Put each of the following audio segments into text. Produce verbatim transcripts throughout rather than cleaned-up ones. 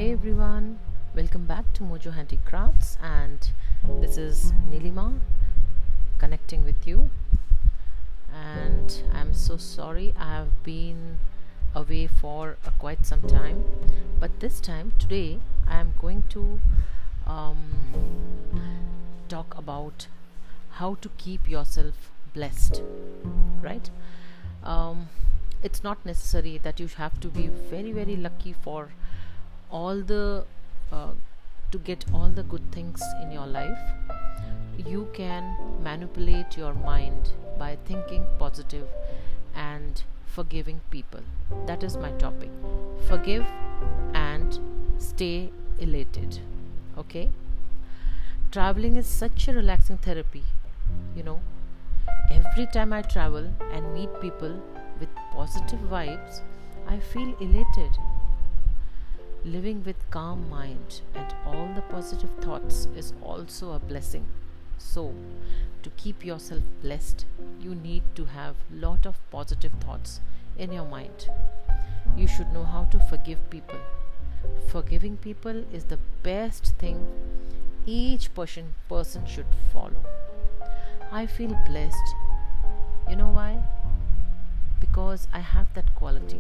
Hey everyone, welcome back to Mojo Handicrafts, and this is Nilima connecting with you. And I'm so sorry I have been away for uh, quite some time, but this time today I am going to um, talk about how to keep yourself blessed, right? Um, it's not necessary that you have to be very, very lucky for all the uh, to get all the good things in your life. You can manipulate your mind by thinking positive and forgiving people. That is my topic. Forgive and stay elated. Okay? Traveling is such a relaxing therapy. You know, every time I travel and meet people with positive vibes, I feel elated. Living with calm mind and all the positive thoughts is also a blessing. So, to keep yourself blessed, you need to have lot of positive thoughts in your mind. You should know how to forgive people. Forgiving people is the best thing each person person should follow. I feel blessed. You know why? Because I have that quality.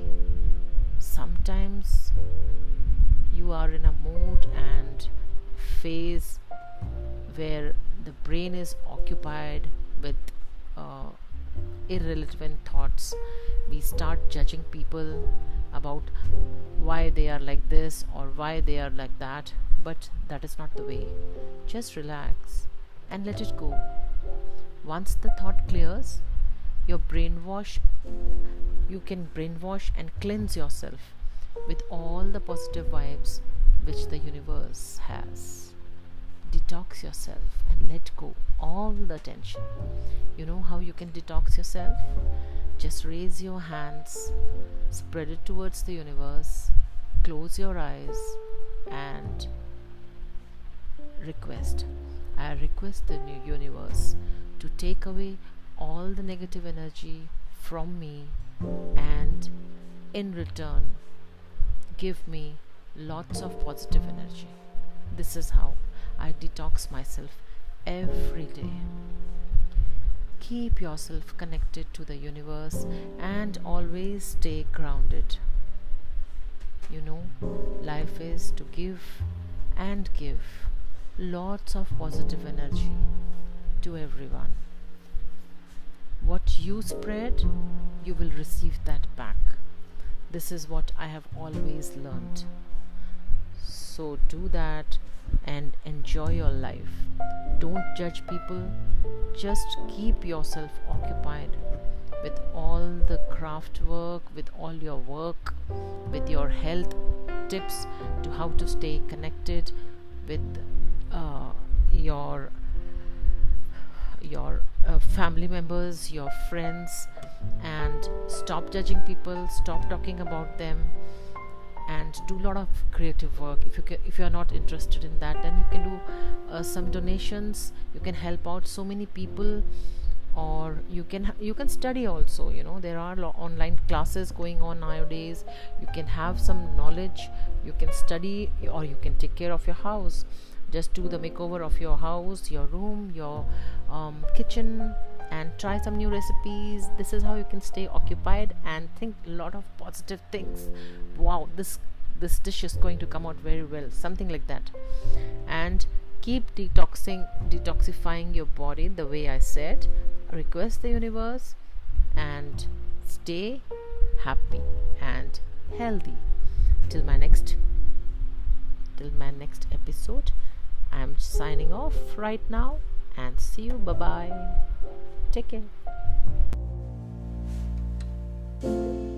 Sometimes you are in a mood and phase where the brain is occupied with uh, irrelevant thoughts. We start judging people about why they are like this or why they are like that, but that is not the way. Just relax and let it go. Once the thought clears, your brainwash you can brainwash and cleanse yourself with all the positive vibes which the universe has. Detox yourself and let go all the tension. You know how you can detox yourself? Just raise your hands, spread it towards the universe, close your eyes and request. I request the new universe to take away all the negative energy from me, and in return give me lots of positive energy. This is how I detox myself every day. Keep yourself connected to the universe and always stay grounded. You know, life is to give and give lots of positive energy to everyone. What you spread, you will receive that back. This is what I have always learned. So do that and enjoy your life. Don't judge people. Just keep yourself occupied with all the craft work, with all your work, with your health tips to how to stay connected with uh, your your uh, family members, your friends, and stop judging people, stop talking about them, and do a lot of creative work. If you ca- if you are not interested in that, then you can do uh, some donations. You can help out so many people, or you can ha- you can study also. You know, there are lo- online classes going on nowadays. You can have some knowledge, you can study, or you can take care of your house. Just do the makeover of your house, your room, your um, kitchen, and try some new recipes. This is how you can stay occupied and think a lot of positive things. Wow, this this dish is going to come out very well, something like that. And keep detoxing detoxifying your body the way I said. Request the universe and stay happy and healthy. Till my next till my next episode, I'm signing off right now, and see you. Bye bye. Take care.